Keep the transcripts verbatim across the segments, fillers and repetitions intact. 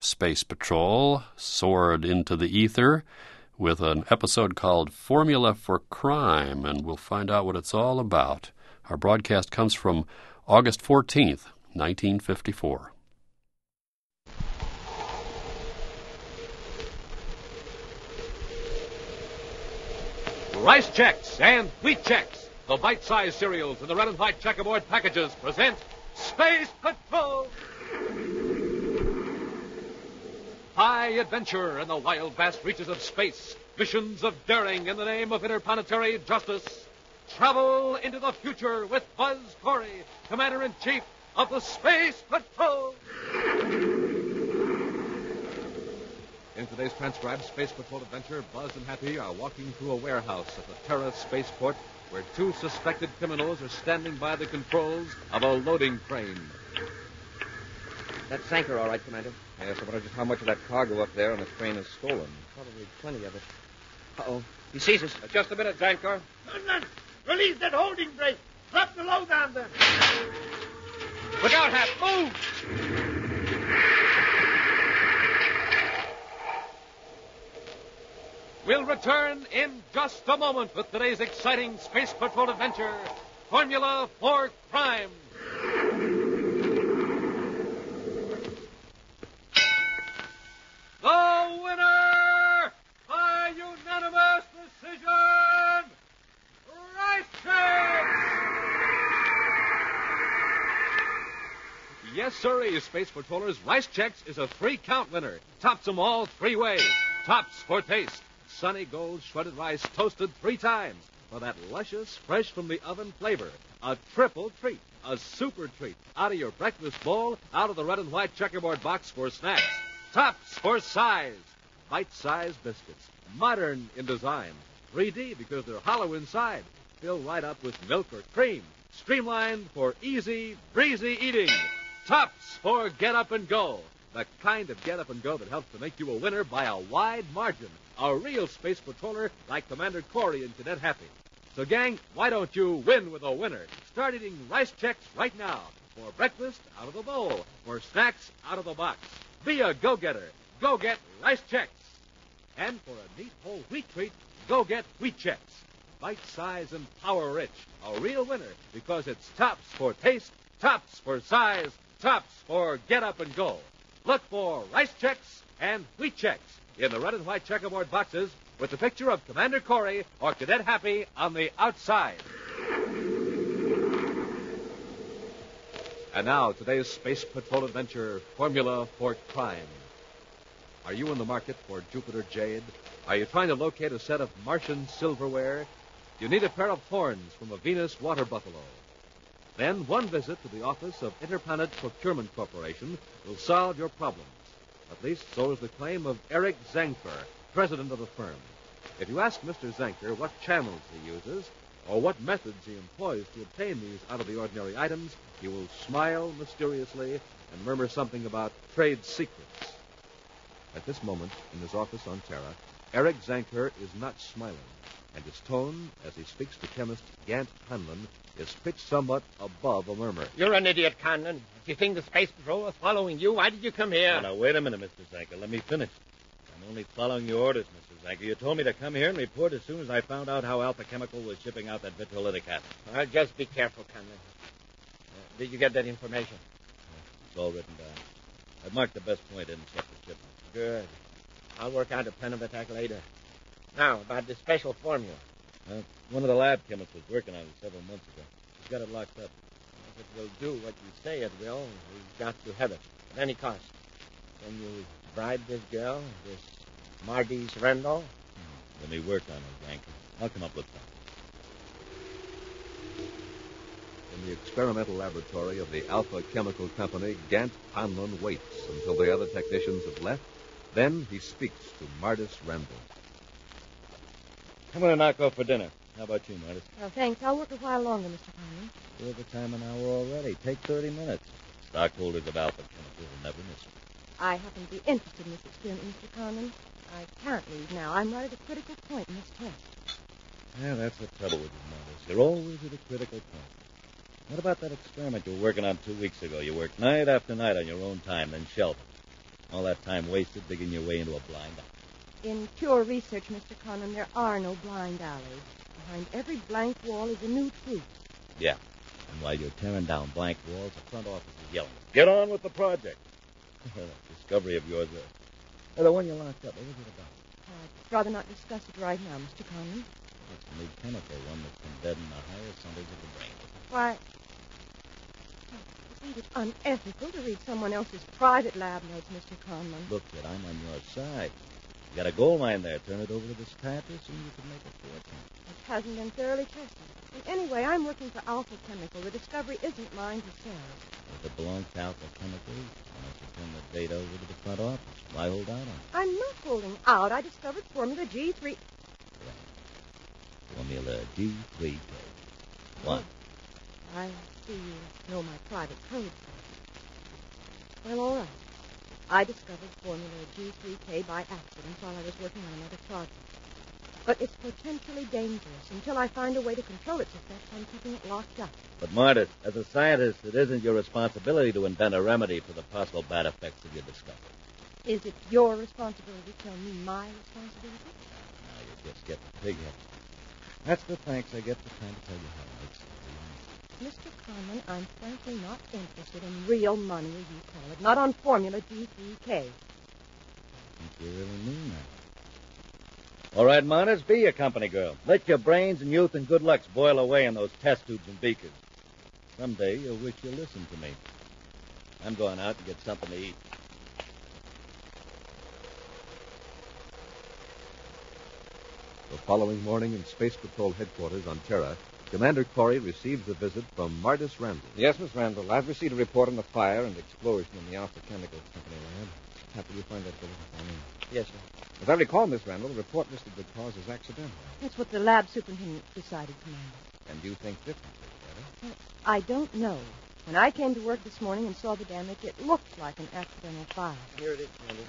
Space Patrol soared into the ether with an episode called Formula for Crime, and we'll find out what it's all about. Our broadcast comes from August fourteenth, nineteen fifty-four. Rice Chex and Wheat Chex, the bite-sized cereals in the red and white checkerboard packages, present Space Patrol! High adventure in the wild, vast reaches of space. Missions of daring in the name of interplanetary justice. Travel into the future with Buzz Corey, Commander-in-Chief of the Space Patrol. In today's transcribed Space Patrol adventure, Buzz and Happy are walking through a warehouse at the Terra spaceport where two suspected criminals are standing by the controls of a loading crane. That's Zanker, all right, Commander. Yes, I wonder just how much of that cargo up there on the train is stolen. Probably plenty of it. Uh-oh. He sees us. Uh, just a minute, Zanker. Lieutenant, release that holding brake. Drop the load down there. Look out, Hap. Move! We'll return in just a moment with today's exciting Space Patrol adventure, Formula for Crime. The winner, by unanimous decision, Rice Chex! Yes, sirree, Space Patrollers, Rice Chex is a three-count winner. Tops them all three ways. Tops for taste. Sunny Gold shredded rice toasted three times for that luscious, fresh from the oven flavor. A triple treat, a super treat, out of your breakfast bowl, out of the red and white checkerboard box for snacks. Tops for size, bite-sized biscuits, modern in design, three D because they're hollow inside, filled right up with milk or cream, streamlined for easy, breezy eating. Tops for get up and go, the kind of get up and go that helps to make you a winner by a wide margin. A real space patroller like Commander Corey and Cadet Happy. So, gang, why don't you win with a winner? Start eating Rice Chex right now. For breakfast, out of the bowl. For snacks, out of the box. Be a go-getter. Go get Rice Chex. And for a neat whole wheat treat, go get Wheat Chex. Bite-size and power-rich. A real winner because it's tops for taste, tops for size, tops for get up and go. Look for Rice Chex and Wheat Chex in the red and white checkerboard boxes with the picture of Commander Corey or Cadet Happy on the outside. And now, today's Space Patrol adventure, Formula for Crime. Are you in the market for Jupiter Jade? Are you trying to locate a set of Martian silverware? You need a pair of horns from a Venus water buffalo. Then one visit to the office of Interplanet Procurement Corporation will solve your problems. At least so is the claim of Eric Zanker, president of the firm. If you ask Mister Zanker what channels he uses or what methods he employs to obtain these out-of-the-ordinary items, he will smile mysteriously and murmur something about trade secrets. At this moment, in his office on Terra, Eric Zanker is not smiling, and his tone, as he speaks to chemist Gant Hanlon, is pitched somewhat above a murmur. You're an idiot, Conlon. If you think the Space Patrol is following you, why did you come here? Now, now, wait a minute, Mister Zanker. Let me finish. I'm only following your orders, Mister Zanker. You told me to come here and report as soon as I found out how Alpha Chemical was shipping out that vitrolytic acid. Well, just be careful, Conlon. Uh, did you get that information? It's all written down. I've marked the best point in separate shipment. Good. I'll work out a plan of attack later. Now, about the special formula. Uh, one of the lab chemists was working on it several months ago. He's got it locked up. If it will do what you say it will, we've got to have it at any cost. Can you bribe this girl, this Mardis Rendell? Hmm. Let me work on it, Zanker. I'll come up with something. In the experimental laboratory of the Alpha Chemical Company, Gant Hanlon waits until the other technicians have left. Then he speaks to Mardis Rendell. I'm going to knock off for dinner. How about you, Mardis? Well, thanks. I'll work a while longer, Mister Conlon. We're over time an hour already. Take thirty minutes. Stockholders of Alpha Chemical will never miss it. I happen to be interested in this experiment, Mister Conlon. I can't leave now. I'm right at a critical point in this test. Yeah, that's the trouble with you, Mardis. You're always at a critical point. What about that experiment you were working on two weeks ago? You worked night after night on your own time, then shelved it. All that time wasted digging your way into a blind alley. In pure research, Mister Conlon, there are no blind alleys. Behind every blank wall is a new truth. Yeah. And while you're tearing down blank walls, the front office is yelling, "Get on with the project." That discovery of yours, uh, the one you locked up, what was it about? I'd rather not discuss it right now, Mister Conlon. It's a new chemical, one that can deaden the higher centers of the brain. Why, isn't it unethical to read someone else's private lab notes, Mister Conlon? Look, kid, I'm on your side. You got a gold mine there. Turn it over to the scientists, and you can make a fortune. It hasn't been thoroughly tested. And anyway, I'm working for Alpha Chemical. The discovery isn't mine to sell. If it belongs to Alpha Chemicals, why don't you turn the data over to the front office? Why hold out on it? I'm not holding out. I discovered Formula G three. Formula G three K. What? Oh, I see you know my private code. Well, all right. I discovered Formula G three K by accident while I was working on another project. But it's potentially dangerous. Until I find a way to control its effects, I'm keeping it locked up. But, Martis, as a scientist, it isn't your responsibility to invent a remedy for the possible bad effects of your discovery. Is it your responsibility to tell me my responsibility? Now you're just getting pig-headed. That's the thanks I get for trying to tell you how it makes sense. Mister Conlon, I'm frankly not interested in real money, as you call it. Not on Formula G three K. I think you really mean that. All right, Martis, be a company girl. Let your brains and youth and good looks boil away in those test tubes and beakers. Someday you'll wish you listened to me. I'm going out to get something to eat. The following morning in Space Patrol headquarters on Terra, Commander Corey receives a visit from Martis Randall. Yes, Miss Randall. I've received a report on the fire and explosion in the Alpha Chemical Company lab. How did you find that bulletin for me? Yes, sir. As I recall, Miss Randall, the report listed the cause as accidental. That's what the lab superintendent decided, Commander. And you think differently, Greta? I don't know. When I came to work this morning and saw the damage, it looked like an accidental fire. Here it is, Commander.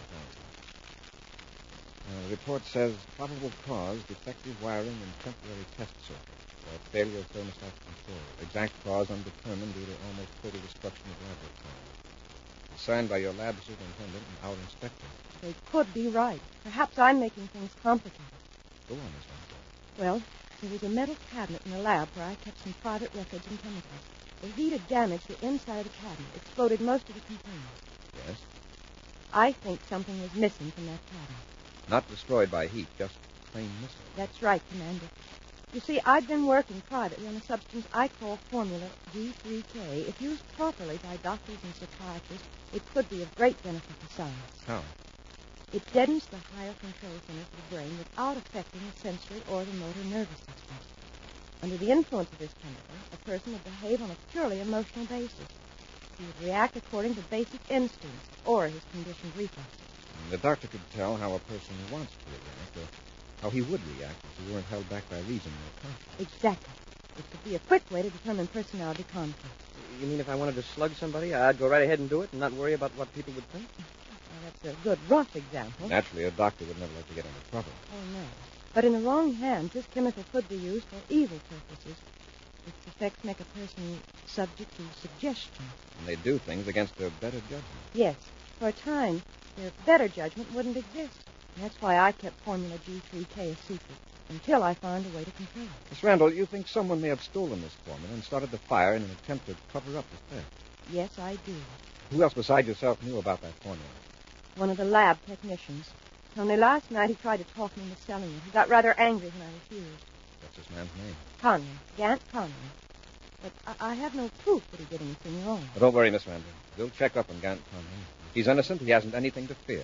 Uh, the report says probable cause, defective wiring and temporary test circuit. Uh, failure of thermostat control. Exact cause undetermined due to almost total destruction of laboratory. Signed by your lab superintendent and our inspector. They could be right. Perhaps I'm making things complicated. Go on, Miss Randall. Well, there was a metal cabinet in the lab where I kept some private records and chemicals. The heat had damaged the inside of the cabinet, exploded most of the containers. Yes? I think something was missing from that cabinet. Not destroyed by heat, just plain missing. That's right, Commander. You see, I've been working privately on a substance I call Formula G three K. If used properly by doctors and psychiatrists, it could be of great benefit to science. How? It deadens the higher control centers of the brain without affecting the sensory or the motor nervous system. Under the influence of this chemical, a person would behave on a purely emotional basis. He would react according to basic instincts or his conditioned reflexes. The doctor could tell how a person wants to react, or how he would react if he weren't held back by reason or conscience. Exactly. It could be a quick way to determine personality conflicts. You mean if I wanted to slug somebody, I'd go right ahead and do it and not worry about what people would think? Well, that's a good rough example. Naturally, a doctor would never like to get into trouble. Oh, no. But in the wrong hands, this chemical could be used for evil purposes. Its effects make a person subject to suggestion. And they do things against their better judgment. Yes. For a time, their better judgment wouldn't exist. And that's why I kept Formula G three K a secret, until I found a way to control it. Miss Randall, you think someone may have stolen this formula and started the fire in an attempt to cover up the theft? Yes, I do. Who else besides yourself knew about that formula? One of the lab technicians. Only last night he tried to talk me into selling it. He got rather angry when I refused. What's this man's name? Conlon. Gant Conlon. But I, I have no proof that he did anything wrong. Well, don't worry, Miss Randall. We'll check up on Gant Conlon. If he's innocent, he hasn't anything to fear.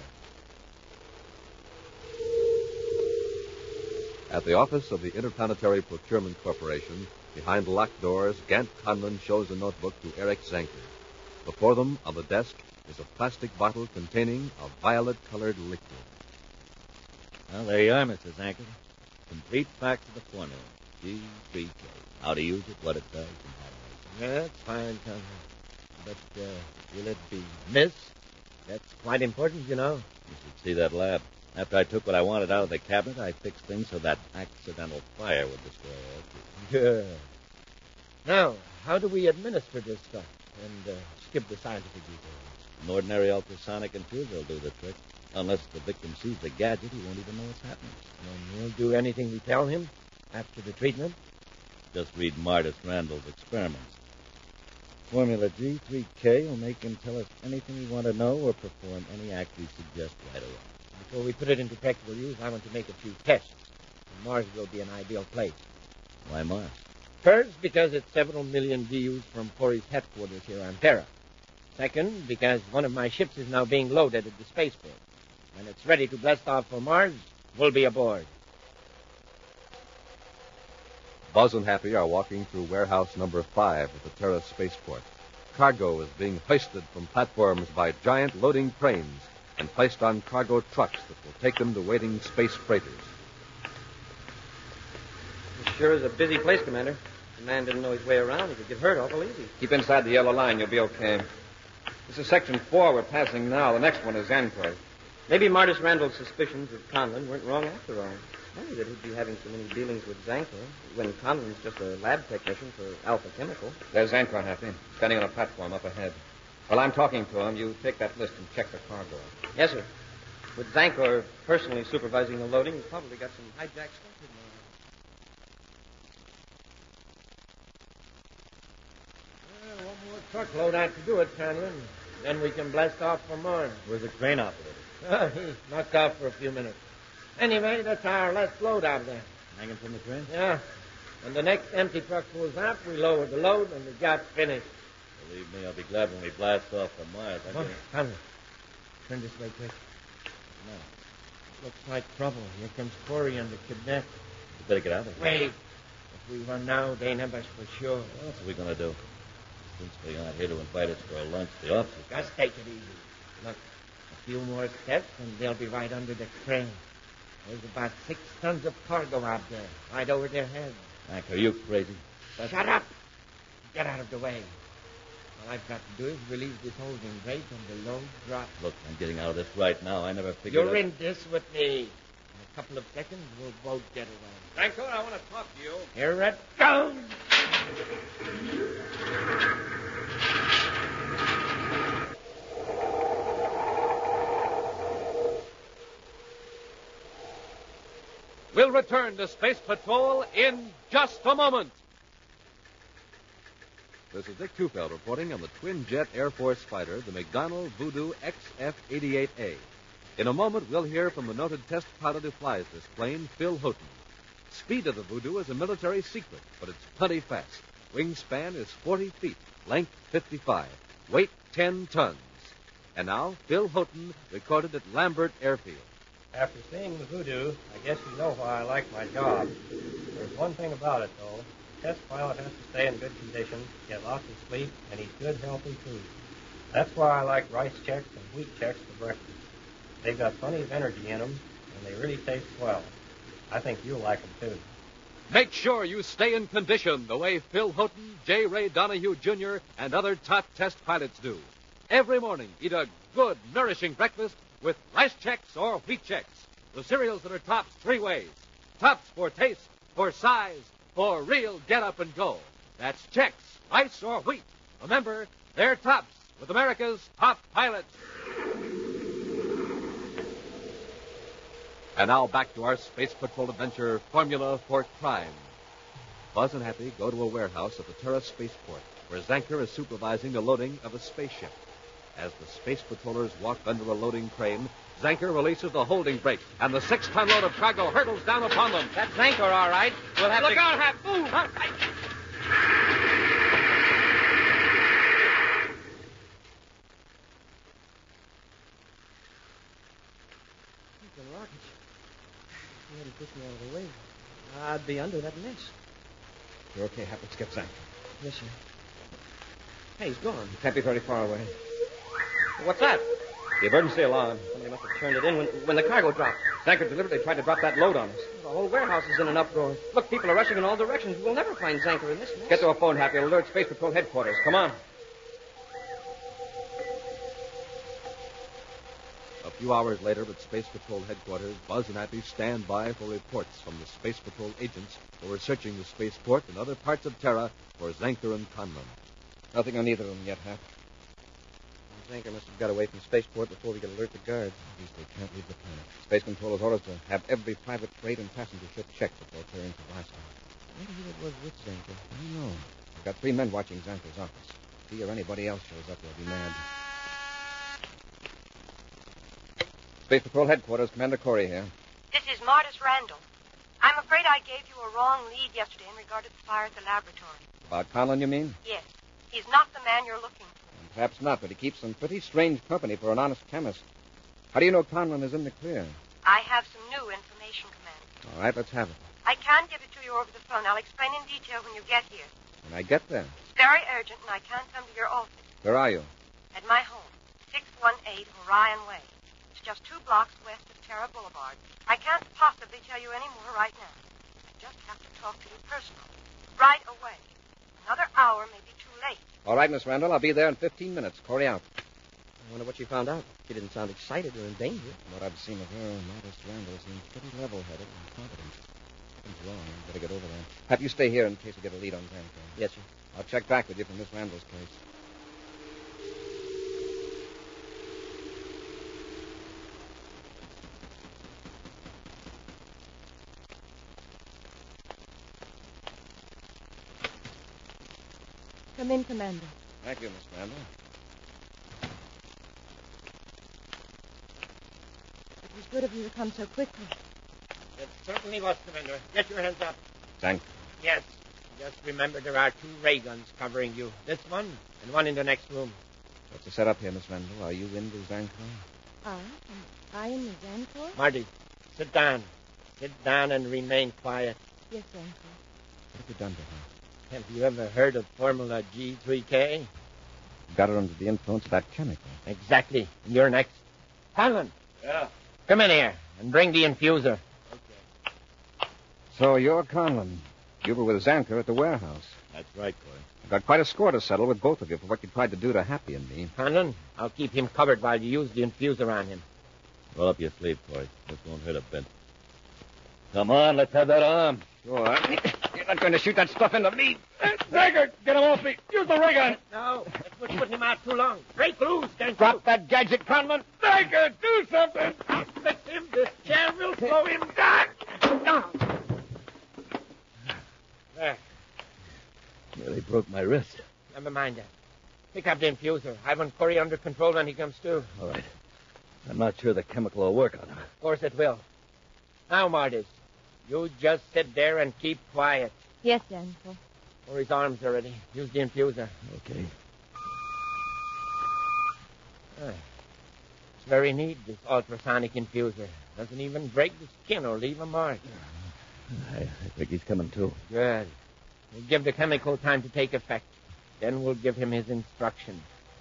At the office of the Interplanetary Procurement Corporation, behind locked doors, Gant Conlon shows a notebook to Eric Zanker. Before them, on the desk, is a plastic bottle containing a violet-colored liquid. Well, there you are, Mister Zanker. Complete facts of the formula. G three K. How to use it, what it does, and how to make it. That's fine, Conlon. But uh, will it be miss? That's quite important, you know. You should see that lab. After I took what I wanted out of the cabinet, I fixed things so that accidental fire would destroy all. Good. Now, how do we administer this stuff and uh, skip the scientific details? An ordinary ultrasonic intruder will do the trick. Unless the victim sees the gadget, he won't even know what's happening. And he'll do anything we tell him after the treatment? Just read Martis Randall's experiments. Formula G three K will make him tell us anything we want to know or perform any act we suggest right away. Before we put it into practical use, I want to make a few tests. And Mars will be an ideal place. Why Mars? First, because it's several million views from Pori's headquarters here on Terra. Second, because one of my ships is now being loaded at the spaceport. When it's ready to blast off for Mars, we'll be aboard. Buzz and Happy are walking through warehouse number five at the Terra spaceport. Cargo is being hoisted from platforms by giant loading cranes and placed on cargo trucks that will take them to waiting space freighters. It sure is a busy place, Commander. If the man didn't know his way around, he could get hurt awful easy. Keep inside the yellow line. You'll be okay. This is Section four we're passing now. The next one is Zancor. Maybe Martis Randall's suspicions of Conlon weren't wrong after all. Funny that he'd be having so many dealings with Zancor when Conlon's just a lab technician for Alpha Chemical. There's Zancor, Happy, standing on a platform up ahead. While I'm talking to him, you take that list and check the cargo. Yes, sir. With Zancor personally supervising the loading, he's probably got some hijacked stuff in there. Well, one more truckload out to do it, Conlon. Then we can blast off for Mars. Where's the crane operator? Uh, he knocked off for a few minutes. Anyway, that's our last load out there. Hanging from the crane? Yeah. When the next empty truck pulls out, we lower the load and the job's finished. Believe me, I'll be glad when we blast off from Mars. I Oh, get- Conlon, turn this way quick. No. Looks like trouble. Here comes Corey and the kidnap. You better get out of here. Wait. If we run now, they have us for sure. What are we going to do? Since they aren't here to invite us for a lunch, the officers... Just take it easy. Look, a few more steps and they'll be right under the crane. There's about six tons of cargo out there, right over their heads. Hank, are you crazy? Shut up! Get out of the way. All I've got to do is release this holding brake and the load drops. Look, I'm getting out of this right now. I never figured... You're I'd- in this with me. In a couple of seconds, we'll both get away. Zancor, I want to talk to you. Here it goes! We'll return to Space Patrol in just a moment. This is Dick Tufeld reporting on the twin-jet Air Force fighter, the McDonnell Voodoo X F eighty-eight A. In a moment, we'll hear from the noted test pilot who flies this plane, Phil Houghton. Speed of the Voodoo is a military secret, but it's plenty fast. Wingspan is forty feet, length fifty-five, weight ten tons. And now, Phil Houghton recorded at Lambert Airfield. After seeing the Voodoo, I guess you know why I like my job. There's one thing about it, though. The test pilot has to stay in good condition, get lots of sleep, and eat good, healthy food. That's why I like rice checks and wheat checks for breakfast. They've got plenty of energy in them, and they really taste well. I think you'll like them, too. Make sure you stay in condition the way Phil Houghton, J. Ray Donahue Junior, and other top test pilots do. Every morning, eat a good, nourishing breakfast with rice checks or wheat checks, the cereals that are tops three ways. Tops for taste, for size, for real get up and go. That's checks, rice or wheat. Remember, they're tops with America's top pilots. And now back to our Space Patrol adventure, Formula for Crime. Buzz and Happy go to a warehouse at the Terra spaceport, where Zancor is supervising the loading of a spaceship. As the space patrollers walk under a loading crane, Zancor releases the holding brake, and the six-ton load of cargo hurtles down upon them. That's Zancor, all right. We'll have Look to... out, Hap! Move! Huh? Freaking rockets. If you hadn't pushed me out of the way, I'd be under that mess. You're okay, Hap. Let's get Zank. Yes, sir. Hey, he's gone. You can't be very far away. What's that? The emergency alarm. Somebody must have turned it in when, when the cargo dropped. Zancor deliberately tried to drop that load on us. The whole warehouse is in an uproar. Look, people are rushing in all directions. We'll never find Zancor in this mess. Get to a phone, Happy. Alert Space Patrol headquarters. Come on. A few hours later at Space Patrol headquarters, Buzz and Happy stand by for reports from the Space Patrol agents who are searching the spaceport and other parts of Terra for Zancor and Conlon. Nothing on either of them yet, Hap. Zanker must have got away from spaceport before we could alert the guards. At least they can't leave the planet. Space Control has orders to have every private freight and passenger ship checked before clearing for blast off. I wonder who it was with Zanker. I don't know. We've got three men watching Zanker's office. If he or anybody else shows up, they'll be mad. Space Patrol Headquarters, Commander Corey here. This is Martis Randall. I'm afraid I gave you a wrong lead yesterday in regard to the fire at the laboratory. About Conlon, you mean? Yes. He's not the man you're looking for. Perhaps not, but he keeps some pretty strange company for an honest chemist. How do you know Conlon is in the clear? I have some new information, Commander. All right, let's have it. I can't give it to you over the phone. I'll explain in detail when you get here. When I get there. It's very urgent, and I can't come to your office. Where are you? At my home, six one eight Orion Way. It's just two blocks west of Terra Boulevard. I can't possibly tell you any more right now. I just have to talk to you personally. Right away. Another hour may be too late. All right, Miss Randall. I'll be there in fifteen minutes. Corey out. I wonder what she found out. She didn't sound excited or in danger. From what I've seen of her, Martis Randall seems pretty level-headed and competent. Something's wrong. Better get over there. Have you stay here in case we get a lead on Zanker. Yes, sir. I'll check back with you from Miss Randall's case. Come in, Commander. Thank you, Miss Randall. It was good of you to come so quickly. It certainly was, Commander. Get your hands up. Zanker. Yes. Just remember there are two ray guns covering you. This one and one in the next room. What's the setup here, Miss Randall? Are you in the Zanker? I? Am I in the Zantor? Marty, sit down. Sit down and remain quiet. Yes, Zantor. What have you done to her? Have you ever heard of Formula G three K? You got her under the influence of that chemical. Exactly. You're next. Conlon. Yeah. Come in here and bring the infuser. Okay. So you're Conlon. You were with Zanker at the warehouse. That's right, Corey. I've got quite a score to settle with both of you for what you tried to do to Happy and me. Conlon, I'll keep him covered while you use the infuser on him. Roll up your sleeve, Corey. This won't hurt a bit. Come on, let's have that arm. Sure. You're not going to shoot that stuff into me. Zanker, get him off me. Use the ray gun. No, that was putting him out too long. Break loose, can't Drop you? that gadget, Conlon. Zanker, do something. I'll fix him. This chair will slow him down. No. There. Nearly broke my wrist. Never mind that. Pick up the infuser. I want Corey under control when he comes to. All right. I'm not sure the chemical will work on him. Of course it will. Now, Martis, you just sit there and keep quiet. Yes, Zantor. Corey's arms are ready. Use the infuser. Okay. Ah, it's very neat, this ultrasonic infuser. Doesn't even break the skin or leave a mark. I, I think he's coming too. Good. We'll give the chemical time to take effect. Then we'll give him his instructions.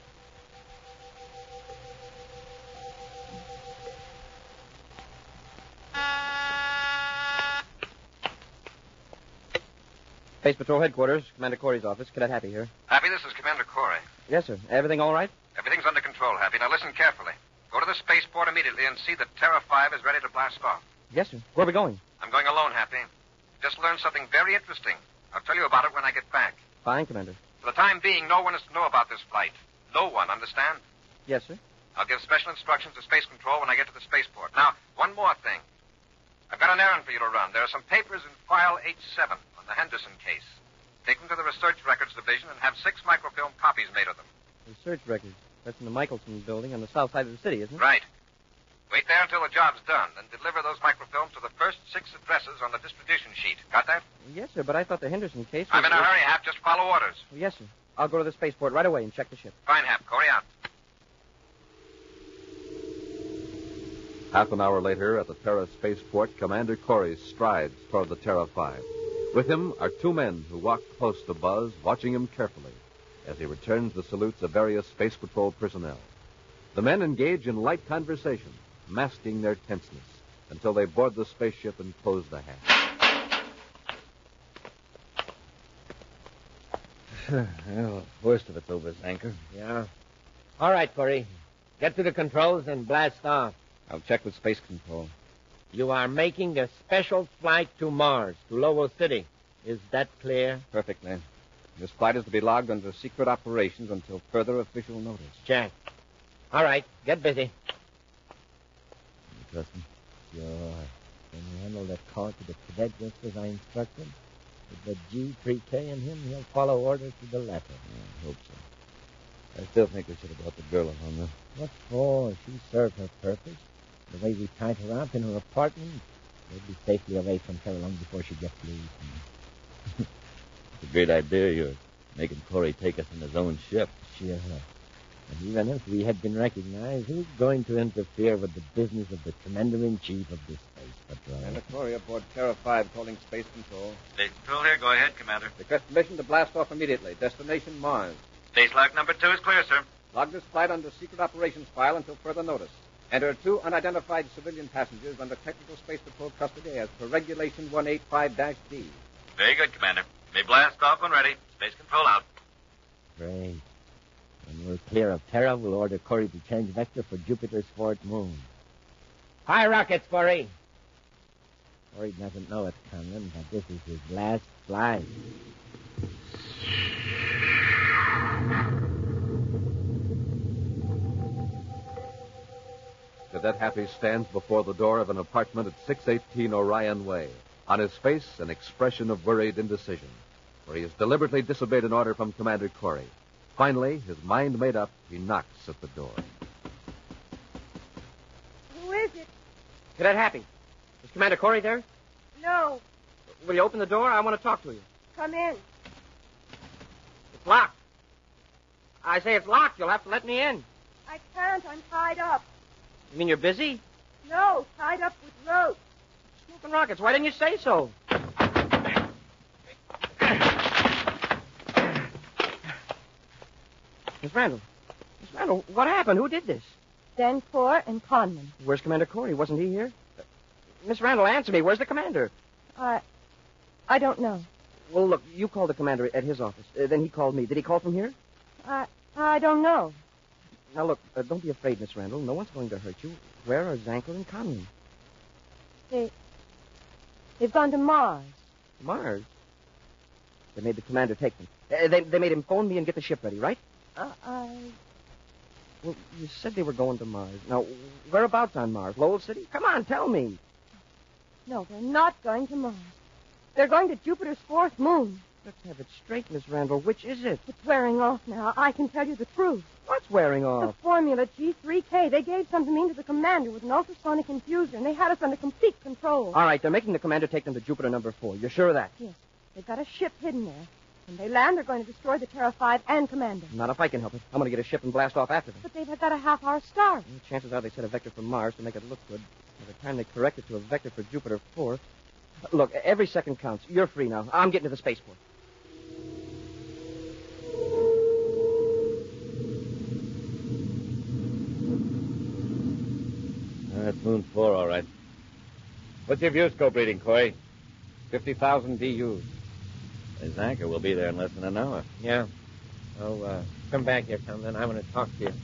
Space Patrol Headquarters, Commander Corey's office. Cadet Happy here. Happy, this is Commander Corey. Yes, sir. Everything all right? Everything's under control, Happy. Now listen carefully. Go to the spaceport immediately and see that Terra five is ready to blast off. Yes, sir. Where are we going? I'm going alone, Happy. Just learned something very interesting. I'll tell you about it when I get back. Fine, Commander. For the time being, no one is to know about this flight. No one, understand? Yes, sir. I'll give special instructions to Space Control when I get to the spaceport. Now, one more thing. I've got an errand for you to run. There are some papers in file H seven on the Henderson case. Take them to the Research Records Division and have six microfilm copies made of them. Research records. That's in the Michelson building on the south side of the city, isn't it? Right. Wait there until the job's done, then deliver those microfilms to the first six addresses on the distribution sheet. Got that? Yes, sir, but I thought the Henderson case was... I'm in a hurry, Hap. Just follow orders. Oh, yes, sir. I'll go to the spaceport right away and check the ship. Fine, Hap. Corey out. Half an hour later, at the Terra spaceport, Commander Corey strides toward the Terra five. With him are two men who walk close to Buzz, watching him carefully as he returns the salutes of various Space Patrol personnel. The men engage in light conversation, masking their tenseness, until they board the spaceship and close the hatch. Well, worst of it's over, Zanker. Yeah. All right, Corey. Get to the controls and blast off. I'll check with Space Control. You are making a special flight to Mars, to Lowell City. Is that clear? Perfectly. This flight is to be logged under secret operations until further official notice. Jack, All right, get busy. You trust me? Sure. Can you handle that call to the cadet just as I instructed? With the G three K in him, he'll follow orders to the letter. I hope so. I still think we should have brought the girl along, though. What for? She served her purpose. The way we tied her up in her apartment, we'll be safely away from her long before she gets loose. It's a great idea, yours. Making Corey take us in his own ship. Sure. And even if we had been recognized, who's going to interfere with the business of the Commander-in-Chief of the Space Patrol? Commander Corey aboard Terra five calling Space Control. Space Control here. Go ahead, Commander. Request permission to blast off immediately. Destination Mars. Space lock number two is clear, sir. Log this flight under secret operations file until further notice. Enter two unidentified civilian passengers under Technical Space Patrol custody as per Regulation one eighty-five D. Very good, Commander. May blast off when ready. Space Control out. Great. When we're clear of Terra, we'll order Corey to change vector for Jupiter's fourth moon. Fire rockets, Corey. Corey doesn't know it, Conlon, but this is his last flight. Cadet Happy stands before the door of an apartment at six eighteen Orion Way. On his face, an expression of worried indecision, for he has deliberately disobeyed an order from Commander Corey. Finally, his mind made up, he knocks at the door. Who is it? Cadet Happy. Is Commander Corey there? No. Will you open the door? I want to talk to you. Come in. It's locked. I say it's locked. You'll have to let me in. I can't. I'm tied up. You mean you're busy? No, tied up with rope. Smoking rockets. Why didn't you say so? Miss Randall. Miss Randall, what happened? Who did this? Danforth and Conlon. Where's Commander Corey? Wasn't he here? Uh, Miss Randall, answer me. Where's the commander? I... I don't know. Well, look, you called the commander at his office. Uh, then he called me. Did he call from here? I... I don't know. Now, look, uh, don't be afraid, Miss Randall. No one's going to hurt you. Where are Zanker and Conlon? They... They've gone to Mars. Mars? They made the commander take them. Uh, they, they made him phone me and get the ship ready, right? Uh, I... Well, you said they were going to Mars. Now, whereabouts on Mars? Lowell City? Come on, tell me. No, they're not going to Mars. They're going to Jupiter's fourth moon. Let's have it straight, Miss Randall. Which is it? It's wearing off now. I can tell you the truth. What's wearing off? The formula G three K. They gave some to me to the commander with an ultrasonic infuser, and they had us under complete control. All right, they're making the commander take them to Jupiter number four. You're sure of that? Yes. They've got a ship hidden there. When they land, they're going to destroy the Terra five and commander. Not if I can help it. I'm going to get a ship and blast off after them. But they've got a half-hour start. Well, chances are they set a vector from Mars to make it look good. By the time they correct it to a vector for Jupiter four... Look, every second counts. You're free now. I'm getting to the spaceport. That's Moon four, all right. What's your view scope reading, Corey? fifty thousand D Us. His anchor will be there in less than an hour. Yeah. Oh, uh, come back here, Conlon. I want to talk to you.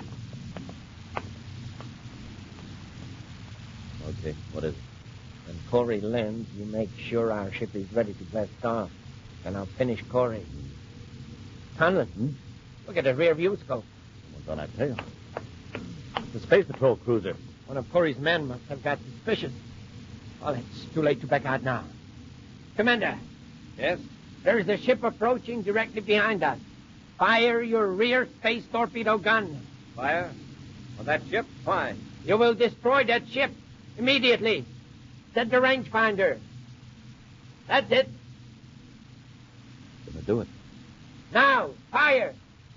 Okay, what is it? When Corey lands, you make sure our ship is ready to blast off. Then I'll finish Corey. Conlon, Hmm? look at the rear view scope. What's on that tail? It's a Space Patrol cruiser. One of Corey's men must have got suspicious. Well, it's too late to back out now. Commander. Yes? There's the ship approaching directly behind us. Fire your rear space torpedo gun. Fire? On that ship? Fine. You will destroy that ship immediately. Set the rangefinder. That's it. Gonna do it. Now, fire.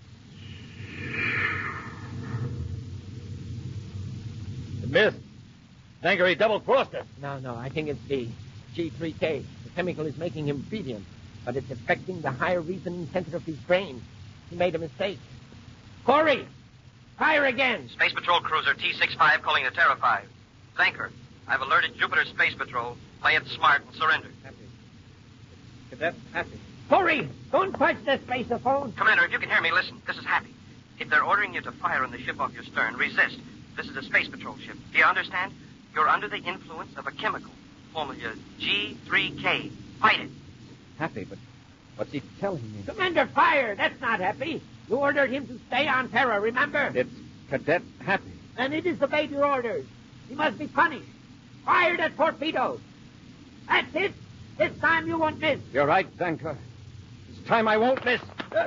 It missed. Zanker, he double-crossed us. No, no, I think it's the G three K. The chemical is making him obedient, but it's affecting the higher reasoning center of his brain. He made a mistake. Corey, fire again. Space Patrol cruiser T sixty-five calling the Terra five. Zanker, I've alerted Jupiter Space Patrol. Play it smart and surrender. Happy. Cadet Happy. Corey, don't touch the spaceophone. Commander, if you can hear me, listen. This is Happy. If they're ordering you to fire on the ship off your stern, resist. This is a Space Patrol ship. Do you understand? You're under the influence of a chemical. Formula G three K. Fight it. Happy, but what's he telling me? Commander, fire. That's not happy. You ordered him to stay on Terra, remember? It's Cadet Happy. And he disobeyed your orders. He must be punished. Fired at torpedoes. That's it. This time you won't miss. You're right, Zanker. This time I won't miss.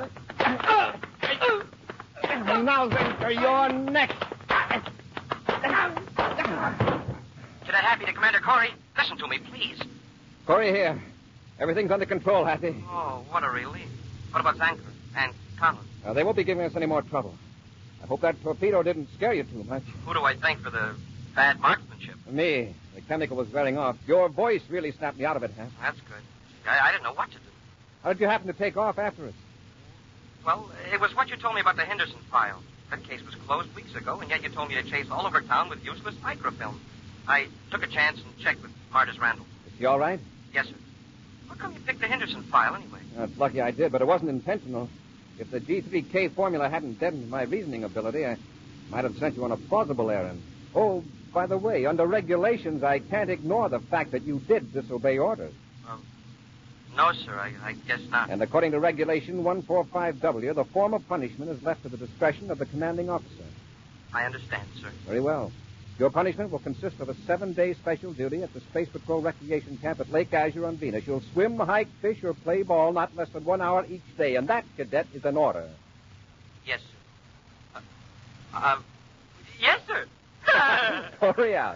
Now, Zanker, you're next. Cadet Happy to Commander Corey. Listen to me, please. Corey here. Everything's under control, Happy. Oh, what a relief. What about Zanker and Conlon? Uh, they won't be giving us any more trouble. I hope that torpedo didn't scare you too much. Who do I thank for the bad marksmanship? Me. The chemical was wearing off. Your voice really snapped me out of it, Hap. That's good. I, I didn't know what to do. How did you happen to take off after us? Well, it was what you told me about the Henderson file. That case was closed weeks ago, and yet you told me to chase all over town with useless microfilm. I took a chance and checked with Martis Randall. Is she all right? Yes, sir. How come you picked the Henderson file, anyway? Uh, it's lucky I did, but it wasn't intentional. If the G three K formula hadn't deadened my reasoning ability, I might have sent you on a plausible errand. Oh, by the way, under regulations, I can't ignore the fact that you did disobey orders. Um, no, sir, I, I guess not. And according to Regulation one forty-five W, the form of punishment is left to the discretion of the commanding officer. I understand, sir. Very well. Your punishment will consist of a seven-day special duty at the Space Patrol Recreation Camp at Lake Azure on Venus. You'll swim, hike, fish, or play ball not less than one hour each day, and that, Cadet, is an order. Yes, sir. Uh, um, yes, sir. Hurry out.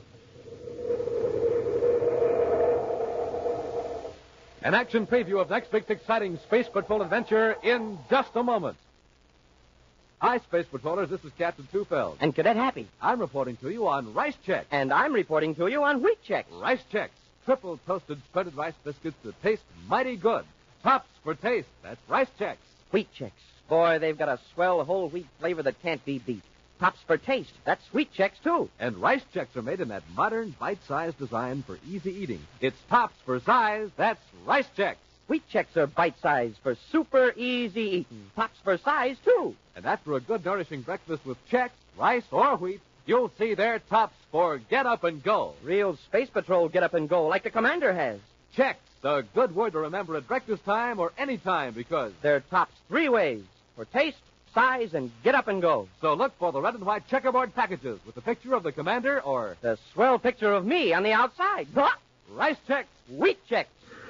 An action preview of next week's exciting Space Patrol adventure in just a moment. Hi, Space Patrollers. This is Captain Tufeld. And Cadet Happy. I'm reporting to you on Rice Chex. And I'm reporting to you on Wheat Chex. Rice Chex. Triple toasted spreaded rice biscuits that taste mighty good. Tops for taste. That's Rice Chex. Wheat Chex. Boy, they've got a swell whole wheat flavor that can't be beat. Tops for taste. That's Wheat Chex, too. And Rice Chex are made in that modern, bite-sized design for easy eating. It's tops for size. That's Rice Chex. Wheat Chex are bite-sized for super easy eating. Tops for size, too. And after a good, nourishing breakfast with Chex, rice, or wheat, you'll see their tops for get up and go. Real Space Patrol get up and go, like the Commander has. Chex, a good word to remember at breakfast time or any time, because they're tops three ways: for taste, size, and get up and go. So look for the red and white checkerboard packages with the picture of the Commander or the swell picture of me on the outside. Rice Chex. Wheat Chex.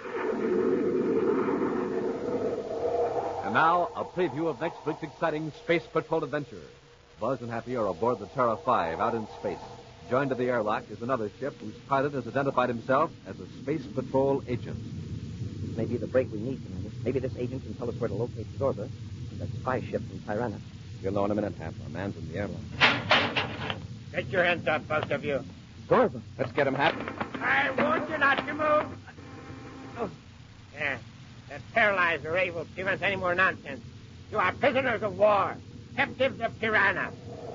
And now, a preview of next week's exciting Space Patrol adventure. Buzz and Happy are aboard the Terra five out in space. Joined to the airlock is another ship whose pilot has identified himself as a Space Patrol agent. This may be the break we need, Commander. Maybe this agent can tell us where to locate Zorba, that spy ship from Tirana. You'll know in a minute, Hap. Our man's in the airlock. Get your hands up, both of you. Zorba. Let's get him, Hap. I warned you not to move. Oh. Yeah. That paralyzer ray will prevent any more nonsense. You are prisoners of war, captives of Tirana.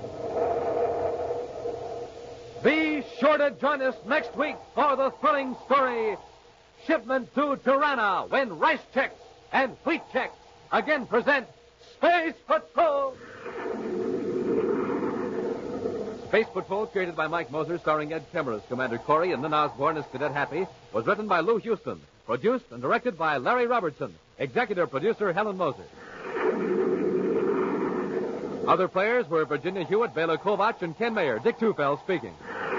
Be sure to join us next week for the thrilling story, Shipment to Tirana, when Rice Chex and Wheat Chex again present Space Patrol. Space Patrol, created by Mike Moser, starring Ed Kemmer as Commander Corey and Lynn Osborne as Cadet Happy, was written by Lou Houston, produced and directed by Larry Robertson, executive producer Helen Moser. Other players were Virginia Hewitt, Bela Kovach, and Ken Mayer. Dick Tufeld speaking.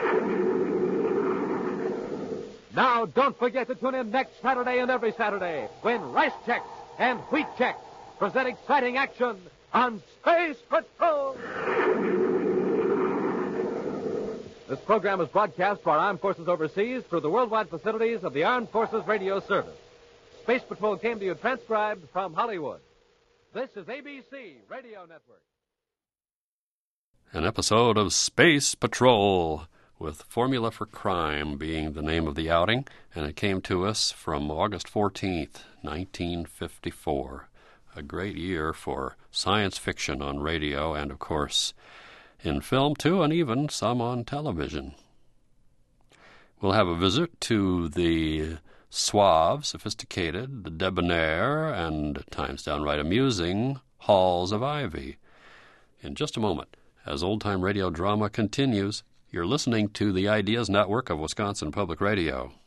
Now, don't forget to tune in next Saturday and every Saturday when Rice Chex and Wheat Chex present exciting action on Space Patrol. This program is broadcast to our armed forces overseas through the worldwide facilities of the Armed Forces Radio Service. Space Patrol came to you transcribed from Hollywood. This is A B C Radio Network. An episode of Space Patrol, with Formula for Crime being the name of the outing, and it came to us from August fourteenth, nineteen fifty-four. A great year for science fiction on radio and, of course, in film, too, and even some on television. We'll have a visit to the suave, sophisticated, the debonair, and at times downright amusing Halls of Ivy in just a moment. As old-time radio drama continues, you're listening to the Ideas Network of Wisconsin Public Radio.